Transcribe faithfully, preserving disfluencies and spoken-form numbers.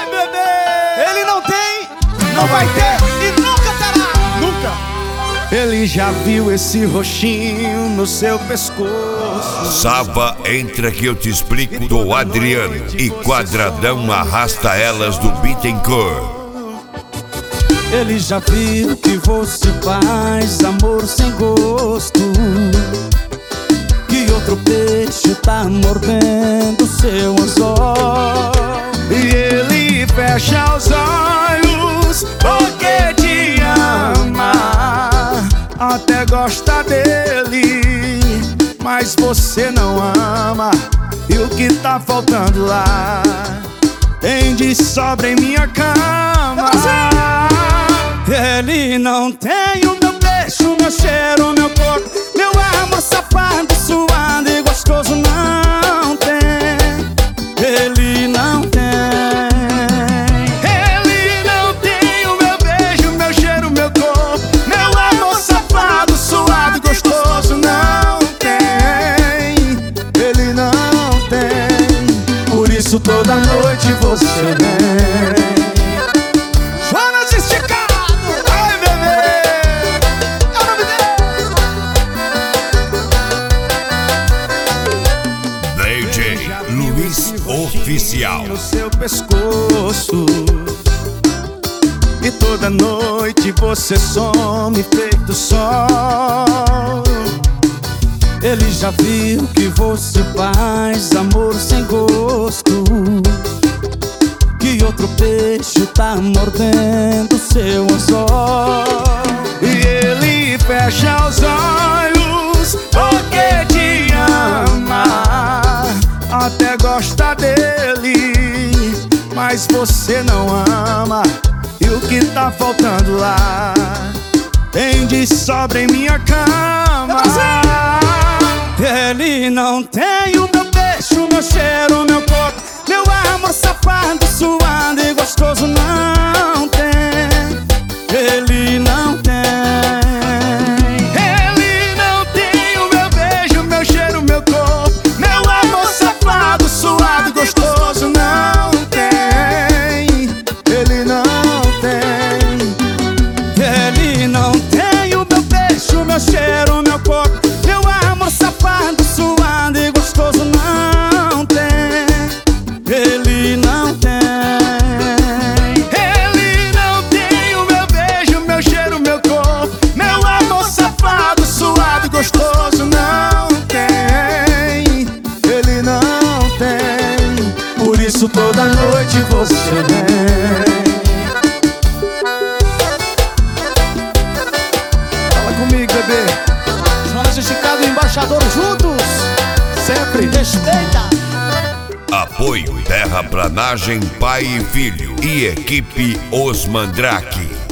Ai, bebê! Ele não tem, não vai ter e nunca terá! Nunca! Ele já viu esse roxinho no seu pescoço. Saba, entra que eu te explico do Adriano. E Quadradão arrasta elas do Bittencourt. Ele já viu que você faz amor sem gosto, que outro peixe tá mordendo seu anzol. E ele fecha os olhos porque te ama, até gosta dele, mas você não ama. E o que tá faltando lá tem de sobra em minha cama. Ele não tem o meu beijo, meu cheiro, meu corpo, meu amor safado, suado e gostoso. Não tem, ele não tem. Ele não tem o meu beijo, meu cheiro, meu corpo, meu amor safado, suado e gostoso. Não tem, ele não tem. Por isso toda noite você vem. Jonas esticado. Luiz Oficial. No seu pescoço, e toda noite você some feito sol. Ele já viu que você faz amor sem gosto, que outro peixe tá mordendo seu anzol. E ele fecha os olhos porque te ama, até gosta dele, mas você não ama. E o que tá faltando lá tem de sobra em minha cama. Ele não tem o meu beijo, meu cheiro, meu corpo, meu amor safado, suado e gostoso. Não tem, ele não tem. Ele não tem o meu beijo, meu cheiro, meu corpo, meu amor safado, suado e gostoso. Não tem, ele não tem. Ele não tem o meu beijo, meu cheiro, meu corpo, meu amor safado, suado e gostoso. Não tem, ele não tem. Ele não tem o meu beijo, meu cheiro, meu corpo, meu amor safado, suado e gostoso. Não tem, ele não tem. Por isso toda noite você vem. Fala comigo, bebê. Jonas e Chicago, embaixador juntos, sempre. Respeita. Apoio Terraplanagem Pai e Filho e equipe Os Mandrake.